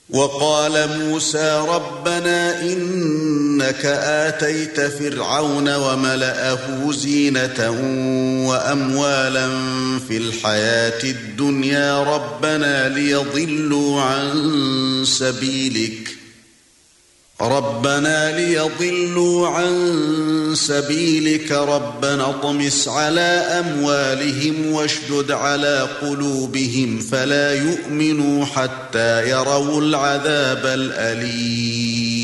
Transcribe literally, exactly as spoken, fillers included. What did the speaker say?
وقال موسى ربنا إنك آتيت فرعون وملأه زينة وأموالا في الحياة الدنيا ربنا ليضلوا عن سبيلك ربنا ليضلوا عن سبيلك ربنا اطمس على أموالهم واشدد على قلوبهم فلا يؤمنوا حتى يروا العذاب الأليم